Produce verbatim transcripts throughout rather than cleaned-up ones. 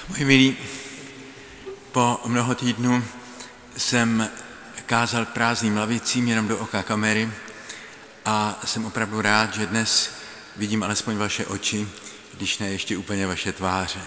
Moji milí, po mnoho týdnů jsem kázal k prázdným lavicím jenom do oka kamery a jsem opravdu rád, že dnes vidím alespoň vaše oči, když ne ještě úplně vaše tváře.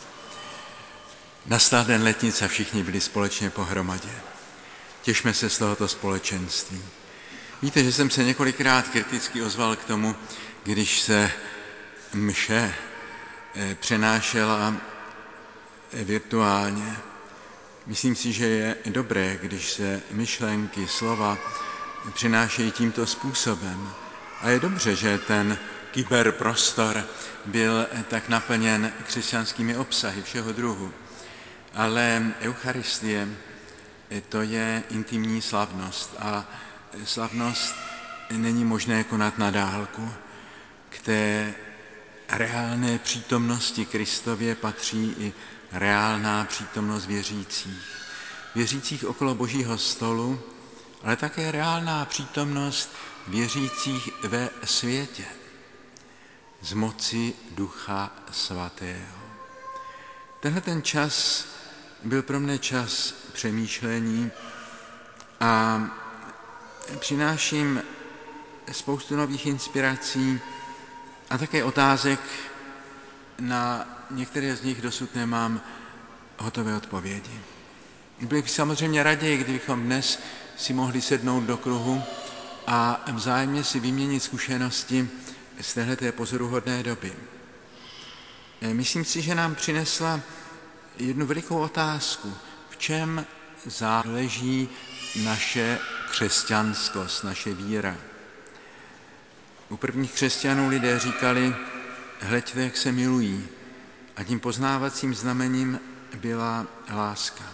Nastal den letnice a všichni byli společně pohromadě. Těšme se z tohoto společenství. Víte, že jsem se několikrát kriticky ozval k tomu, když se mše přenášela virtuálně. Myslím si, že je dobré, když se myšlenky, slova přinášejí tímto způsobem. A je dobře, že ten kyberprostor byl tak naplněn křesťanskými obsahy všeho druhu. Ale Eucharistie, to je intimní slavnost a slavnost není možné konat na dálku. K té reálné přítomnosti Kristově patří i reálná přítomnost věřících. Věřících okolo Božího stolu, ale také reálná přítomnost věřících ve světě z moci Ducha Svatého. Tenhle ten čas byl pro mne čas přemýšlení a přináším spoustu nových inspirací a také otázek. Na některé z nich dosud nemám hotové odpovědi. Byl bych samozřejmě raději, kdybychom dnes si mohli sednout do kruhu a vzájemně si vyměnit zkušenosti z téhleté pozoruhodné doby. Myslím si, že nám přinesla jednu velikou otázku. V čem záleží naše křesťanskost, naše víra? U prvních křesťanů lidé říkali: hleďte, jak se milují. A tím poznávacím znamením byla láska.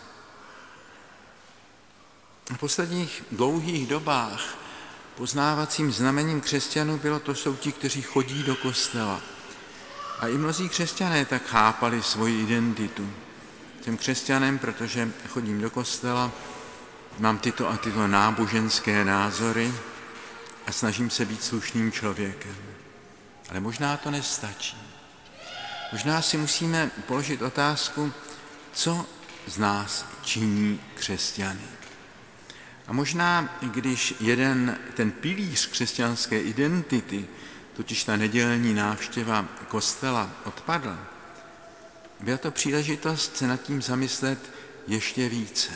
V posledních dlouhých dobách poznávacím znamením křesťanů bylo to, jsou ti, kteří chodí do kostela. A i mnozí křesťané tak chápali svoji identitu. Jsem křesťanem, protože chodím do kostela, mám tyto a tyto náboženské názory a snažím se být slušným člověkem. Ale možná to nestačí. Možná si musíme položit otázku, co z nás činí křesťany. A možná, když jeden ten pilíř křesťanské identity, totiž ta nedělní návštěva kostela, odpadl, byla to příležitost se nad tím zamyslet ještě více.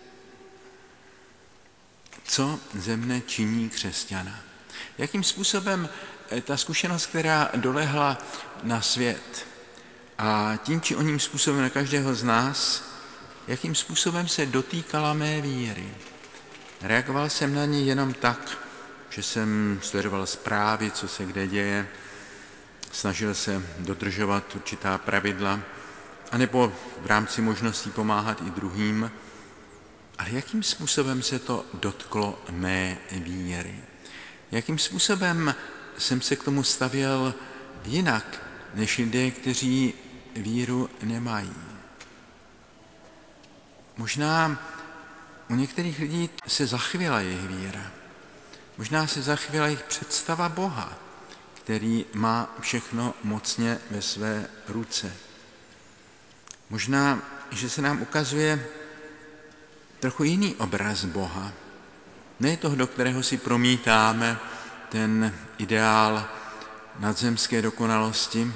Co ze mne činí křesťana? Jakým způsobem ta zkušenost, která dolehla na svět a tím či oním způsobem na každého z nás, jakým způsobem se dotýkala mé víry. Reagoval jsem na ní jenom tak, že jsem sledoval zprávy, co se kde děje, snažil se dodržovat určitá pravidla, anebo v rámci možností pomáhat i druhým. Ale jakým způsobem se to dotklo mé víry? Jakým způsobem jsem se k tomu stavěl jinak, než lidé, kteří víru nemají? Možná u některých lidí se zachvěla jejich víra. Možná se zachvěla jejich představa Boha, který má všechno mocně ve své ruce. Možná, že se nám ukazuje trochu jiný obraz Boha. Ne toho, do kterého si promítáme ten ideál nadzemské dokonalosti,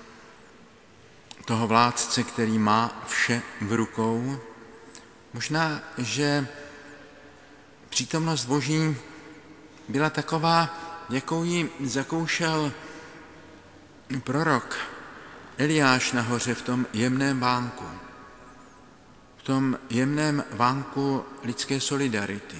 toho vládce, který má vše v rukou. Možná, že přítomnost Boží byla taková, jakou ji zakoušel prorok Eliáš nahoře v tom jemném vánku. V tom jemném vánku lidské solidarity.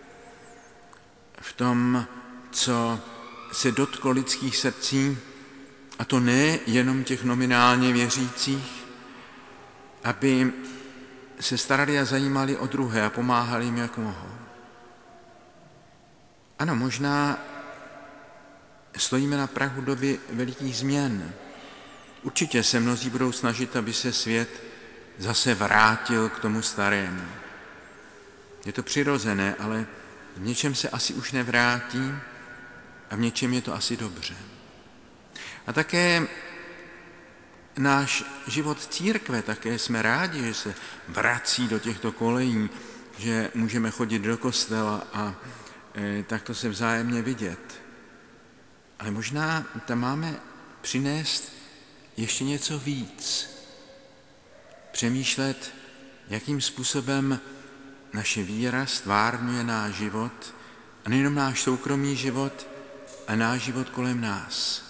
V tom, co se dotklo lidských srdcí, a to ne jenom těch nominálně věřících, aby se starali a zajímali o druhé a pomáhali jim, jak mohou. Ano, možná stojíme na prahu doby velikých změn. Určitě se mnozí budou snažit, aby se svět zase vrátil k tomu starému. Je to přirozené, ale v něčem se asi už nevrátí a v něčem je to asi dobře. A také náš život církve. Také jsme rádi, že se vrací do těchto kolejí, že můžeme chodit do kostela a e, takto se vzájemně vidět. Ale možná tam máme přinést ještě něco víc. Přemýšlet, jakým způsobem naše víra stvárňuje náš život, a nejenom náš soukromý život, a náš život kolem nás.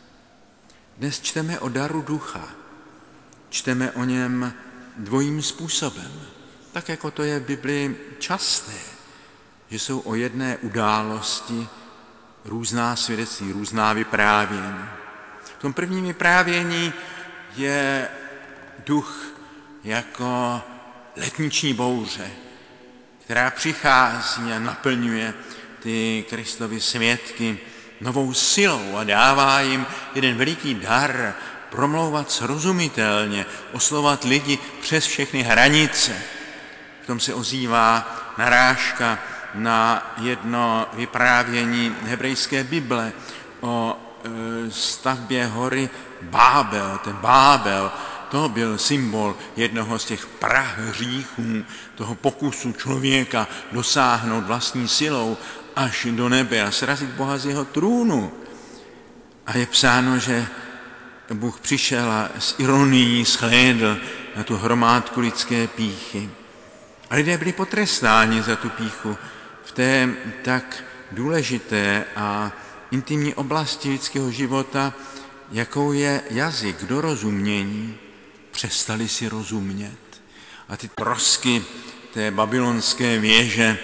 Dnes čteme o daru ducha. Čteme o něm dvojím způsobem. Tak jako to je v Biblii časté, že jsou o jedné události různá svědectví, různá vyprávění. V tom prvním vyprávění je duch jako letniční bouře, která přichází a naplňuje ty Kristovy svědky novou silou a dává jim jeden veliký dar promlouvat srozumitelně, oslovat lidi přes všechny hranice. V tom se ozývá narážka na jedno vyprávění hebrejské Bible o e, stavbě hory Bábel. Ten Bábel, to byl symbol jednoho z těch prahříchů, toho pokusu člověka dosáhnout vlastní silou až do nebe a srazit Boha z jeho trůnu. A je psáno, že Bůh přišel a s ironií shlédl na tu hromádku lidské pýchy. A lidé byli potrestáni za tu pýchu v té tak důležité a intimní oblasti lidského života, jakou je jazyk, dorozumění. Přestali si rozumět. A ty trosky té babylonské věže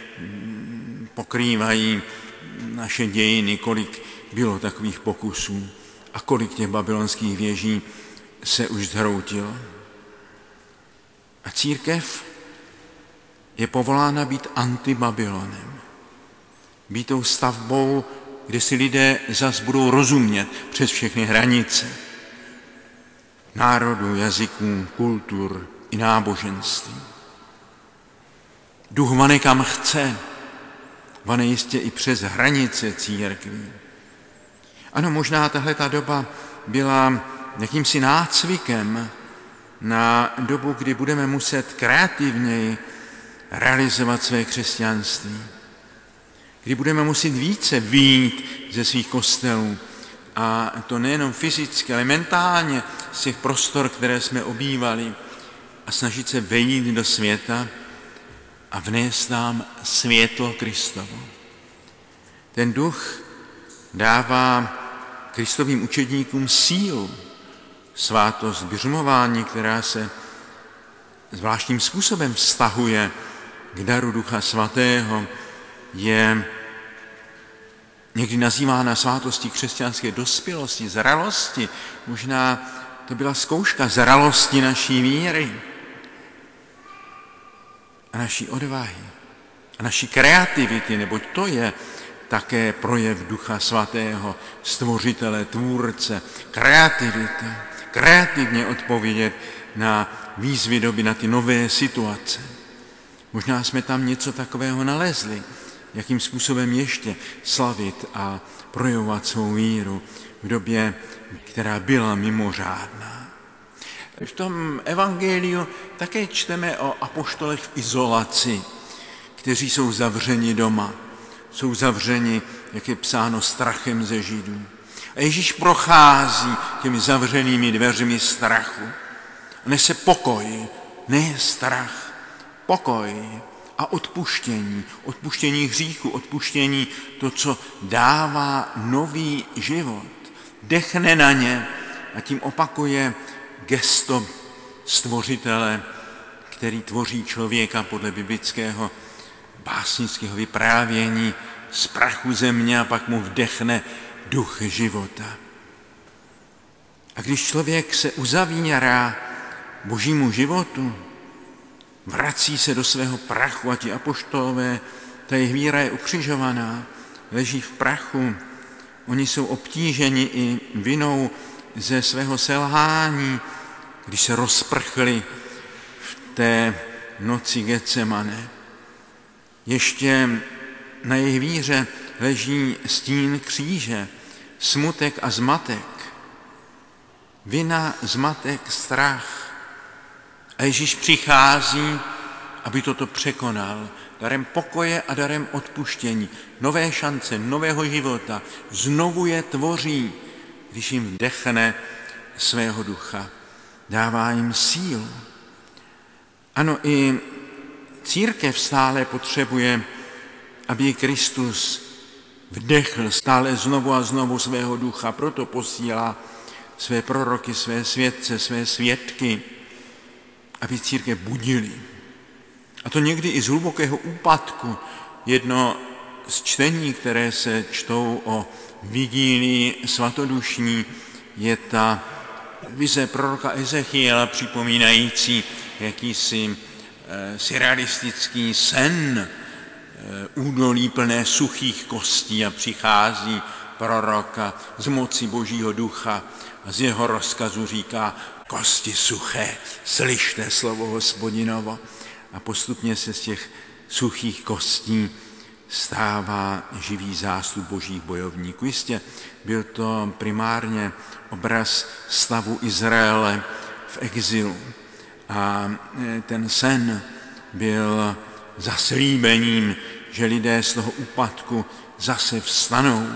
pokrývají naše dějiny, kolik bylo takových pokusů a kolik těch babylonských věží se už zhroutilo. A církev je povolána být antibabylonem. Být tou stavbou, kde si lidé zas budou rozumět přes všechny hranice národů, jazyků, kultur i náboženství. Duch vane kam chce, vane jistě i přes hranice církví. Ano, možná tahle ta doba byla jakýmsi nácvikem na dobu, kdy budeme muset kreativněji realizovat své křesťanství. Kdy budeme muset více vyjít ze svých kostelů, a to nejenom fyzicky, ale mentálně z těch prostor, které jsme obývali, a snažit se vejít do světa a vnést nám světlo Kristovo. Ten duch dává Kristovým učedníkům sílu, svátost běžmování, která se zvláštním způsobem vztahuje k daru Ducha Svatého, je někdy nazývána svátostí křesťanské dospělosti, zralosti. Možná to byla zkouška zralosti naší víry a naší odvahy a naší kreativity, neboť to je také projev Ducha Svatého, stvořitele, tvůrce, kreativita, kreativně odpovědět na výzvy doby, na ty nové situace. Možná jsme tam něco takového nalezli, jakým způsobem ještě slavit a projevovat svou víru v době, která byla mimořádná. V tom evangeliu také čteme o apoštolech v izolaci, kteří jsou zavřeni doma. Jsou zavřeni, jak je psáno, strachem ze Židů. A Ježíš prochází těmi zavřenými dveřmi strachu. A nese pokoj, ne strach, pokoj a odpuštění. Odpuštění hříchu, odpuštění to, co dává nový život. Dechne na ně a tím opakuje gesto stvořitele, který tvoří člověka podle biblického básnického vyprávění z prachu země a pak mu vdechne duch života. A když člověk se uzavírá božímu životu, vrací se do svého prachu a ti apoštolové, ta jejich víra je ukřižovaná, leží v prachu, oni jsou obtíženi i vinou ze svého selhání, když se rozprchli v té noci Getsemane. Ještě na jejich víře leží stín kříže, smutek a zmatek. vina, zmatek, strach. A Ježíš přichází, aby toto překonal, darem pokoje a darem odpuštění, nové šance, nového života. Znovu je tvoří, když jim vdechne svého ducha. Dává jim sílu. Ano, i církev stále potřebuje, aby Kristus vdechl stále znovu a znovu svého ducha, proto posílá své proroky, své svědce, své svědky, aby církev budili. A to někdy i z hlubokého úpadku. Jedno z čtení, které se čtou o vigílii svatodušní, je ta vize proroka Ezechiela připomínající jakýsi e, surrealistický sen, e, údolí plné suchých kostí a přichází prorok a z moci Božího ducha a z jeho rozkazu říká: kosti suché, slyšte slovo Hospodinovo. A postupně se z těch suchých kostí stává živý zástup božích bojovníků. Jistě byl to primárně obraz stavu Izraele v exilu. A ten sen byl zaslíbením, že lidé z toho úpadku zase vstanou.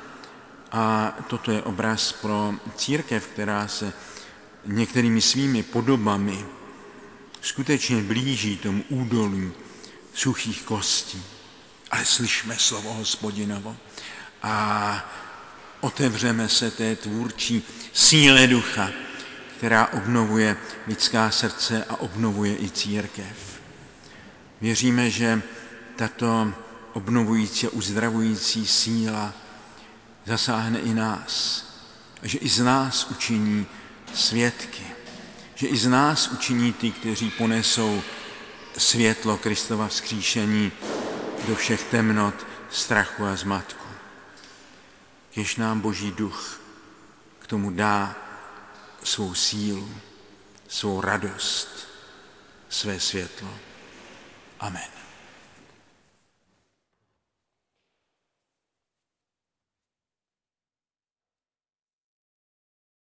A toto je obraz pro církev, která se některými svými podobami skutečně blíží tomu údolí suchých kostí. Ale slyšme slovo Hospodinovo a otevřeme se té tvůrčí síle ducha, která obnovuje lidská srdce a obnovuje i církev. Věříme, že tato obnovující a uzdravující síla zasáhne i nás a že i z nás učiní svědky, že i z nás učiní ty, kteří ponesou světlo Kristova vzkříšení do všech temnot, strachu a zmatku. Kéž nám Boží duch k tomu dá svou sílu, svou radost, své světlo. Amen.